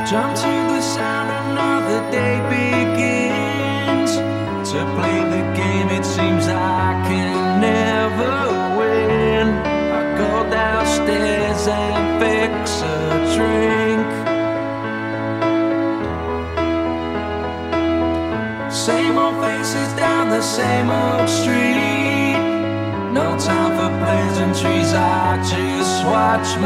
Jump to the sound, another day begins. To play the game, it seems I can never win. I go downstairs and fix a drink. Same old faces down the same old street. No time for pleasantries, I just watch